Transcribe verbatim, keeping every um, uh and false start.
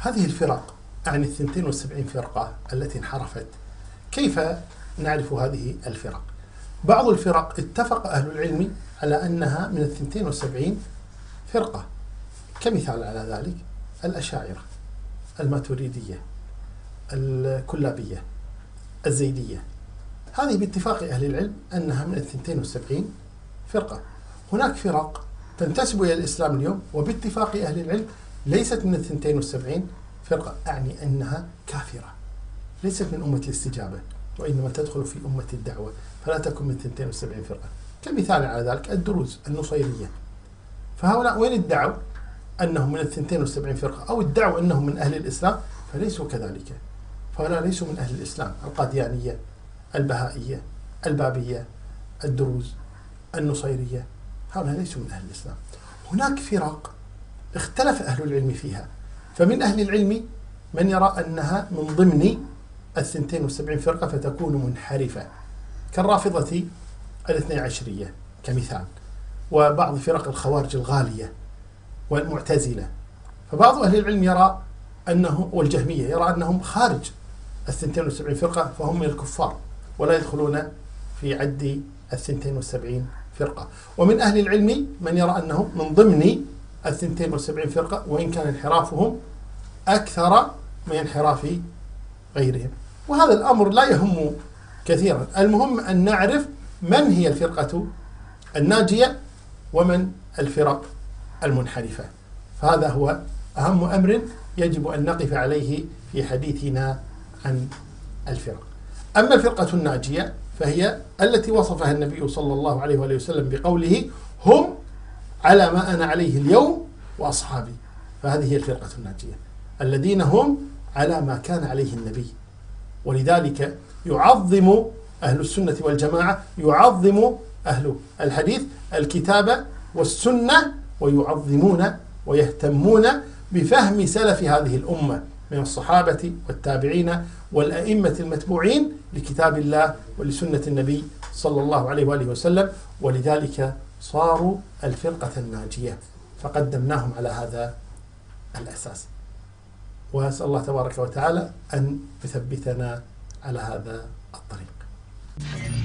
هذه الفرق عن الثنتين والسبعين فرقة التي انحرفت، كيف نعرف هذه الفرق؟ بعض الفرق اتفق أهل العلم على أنها من الثنتين والسبعين فرقة، كمثال على ذلك الأشاعرة، الماتريدية، الكلابية، الزيدية، هذه باتفاق أهل العلم أنها من الثنتين والسبعين فرقة. هناك فرق تنتسب إلى الإسلام اليوم وباتفاق أهل العلم ليست من الثنتين والسبعين فرقة، أعني أنها كافرة، ليست من أمة الاستجابة وإنما تدخل في أمة الدعوة، فلا تكن من ثنتين والسبعين فرقة. كمثال على ذلك الدروز النصيرية، فهؤلاء وين ادعوا أنهم من الثنتين والسبعين فرقة أو ادعوا أنهم من أهل الإسلام، فليسوا كذلك، فهؤلاء ليسوا من أهل الإسلام. القاديانية، البهائية، البابية، الدروز، النصيرية، هؤلاء ليسوا من أهل الإسلام. هناك فرق اختلف أهل العلم فيها، فمن أهل العلم من يرى أنها من ضمن الثنتين والسبعين فرقة فتكون منحرفة، كالرافضة الاثني عشرية كمثال، وبعض فرق الخوارج الغالية والمعتزلة. فبعض أهل العلم يرى أنه والجهمية يرى أنهم خارج الثنتين والسبعين فرقة، فهم من الكفار ولا يدخلون في عد الثنتين والسبعين فرقة. ومن أهل العلم من يرى أنه من ضمن الثنتين والسبعين فرقة، وإن كان انحرافهم أكثر من انحراف غيرهم. وهذا الأمر لا يهم كثيرا، المهم أن نعرف من هي الفرقة الناجية ومن الفرق المنحرفة، فهذا هو أهم أمر يجب أن نقف عليه في حديثنا عن الفرق. أما الفرقة الناجية فهي التي وصفها النبي صلى الله عليه وآله وسلم بقوله: هم على ما أنا عليه اليوم وأصحابي، فهذه هي الفرقة الناجية، الذين هم على ما كان عليه النبي. ولذلك يعظم أهل السنة والجماعة، يعظم أهل الحديث الكتاب والسنة، ويعظمون ويهتمون بفهم سلف هذه الأمة من الصحابة والتابعين والأئمة المتبوعين لكتاب الله ولسنة النبي صلى الله عليه وآله وسلم، ولذلك صاروا الفرقة الناجية، فقدمناهم على هذا الأساس. وأسأل الله تبارك وتعالى أن يثبتنا على هذا الطريق.